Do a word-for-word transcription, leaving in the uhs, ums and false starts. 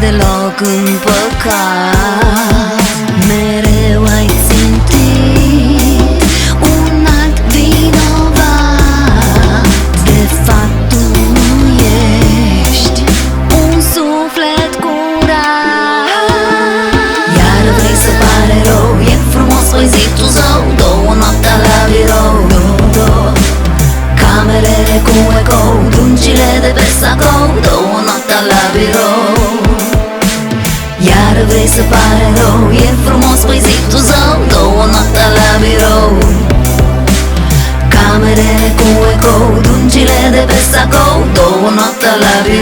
deloc împăcat. Mereu ai țintit un alt vinovat. De fapt tu nu ești un suflet curat. Iar vrei să pare rău, e frumos, păi zi tu zău. Două noaptea la birou, două, două camerele cu ecou, drungile de pe sacou. Două noaptea la birou. Iar vrei să pare rău, e frumos, păi zi tu zău. Două noaptea la birou, camerele cu ecou, drungile de pe sacou. Două noaptea la birou.